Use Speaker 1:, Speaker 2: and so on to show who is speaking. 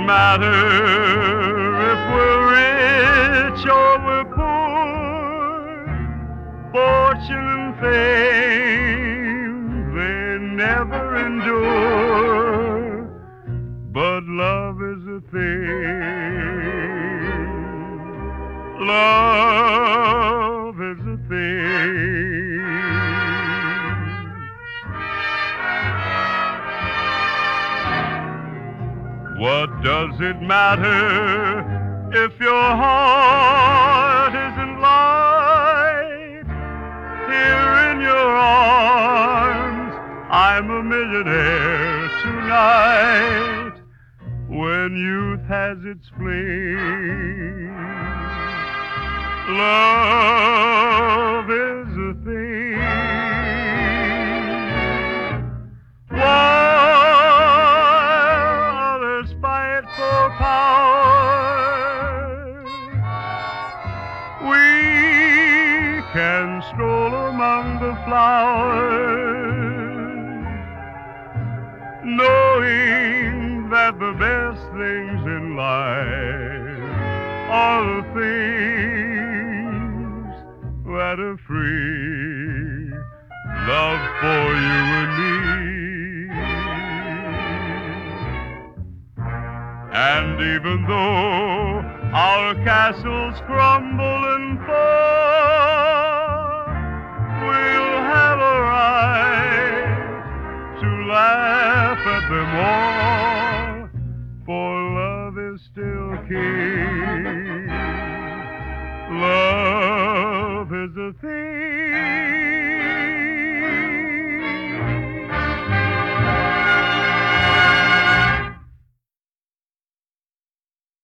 Speaker 1: matter if we're rich or we're poor, fortune and fame, they never endure, but love is a thing, love is a thing. What does it matter if your heart isn't light? Here in your arms, I'm a millionaire tonight. When youth has its fling, love is a thing. While others fight for power, we can stroll among the flowers, knowing that the best things in life are the things that are free. Love for you and me. And even though our castles crumble and fall, we'll have a right to laugh at them all, for love is still king. Love is a thing